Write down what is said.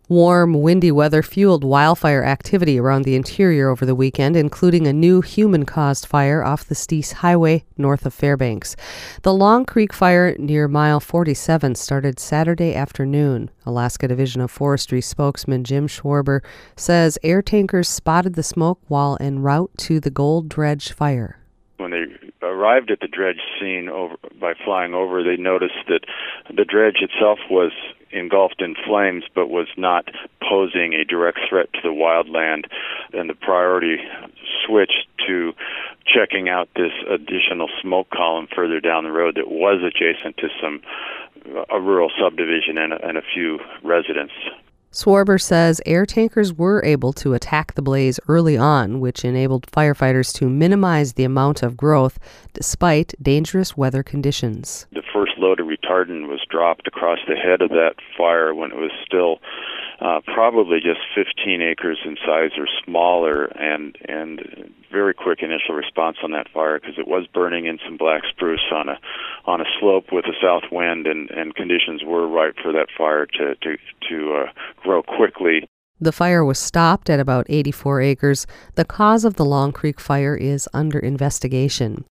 Warm, windy weather fueled wildfire activity around the interior over the weekend, including a new human-caused fire off the Steese Highway north of Fairbanks. The Long Creek fire near mile 47 started Saturday afternoon. Alaska Division of Forestry spokesman Jim Schwarber says air tankers spotted the smoke while en route to the Gold Dredge fire. When they arrived at the dredge scene by flying over, they noticed that the dredge itself was engulfed in flames but was not posing a direct threat to the wildland, and the priority switched to checking out this additional smoke column further down the road that was adjacent to a rural subdivision and a few residents. Schwarber says air tankers were able to attack the blaze early on, which enabled firefighters to minimize the amount of growth despite dangerous weather conditions. The first load of retardant was dropped across the head of that fire when it was still probably just 15 acres in size or smaller, and very quick initial response on that fire because it was burning in some black spruce on a slope with a south wind, and conditions were right for that fire to grow quickly. The fire was stopped at about 84 acres. The cause of the Long Creek fire is under investigation.